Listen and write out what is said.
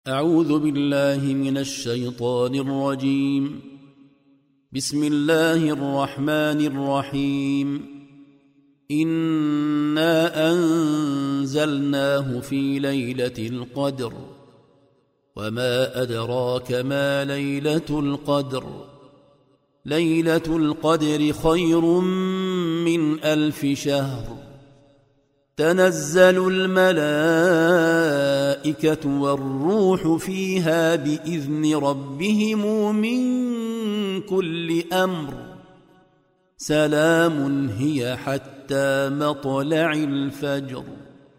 أعوذ بالله من الشيطان الرجيم. بسم الله الرحمن الرحيم. إنا أنزلناه في ليلة القدر وما أدراك ما ليلة القدر. ليلة القدر خير من 1000 شهر. تنزل الملائكة والروح فيها بإذن ربهم من كل أمر. سلام هي حتى مطلع الفجر.